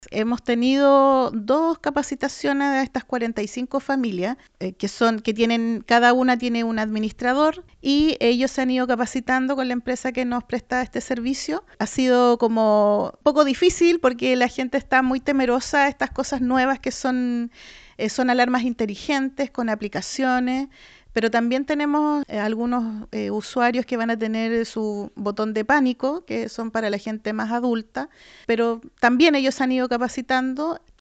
Hemos tenido 2 capacitaciones de estas 45 familias, que tienen, cada una tiene un administrador y ellos se han ido capacitando con la empresa que nos presta este servicio. Ha sido como un poco difícil porque la gente está muy temerosa de estas cosas nuevas que son alarmas inteligentes con aplicaciones. Pero también tenemos algunos usuarios que van a tener su botón de pánico, que son para la gente más adulta, pero también ellos han ido capacitando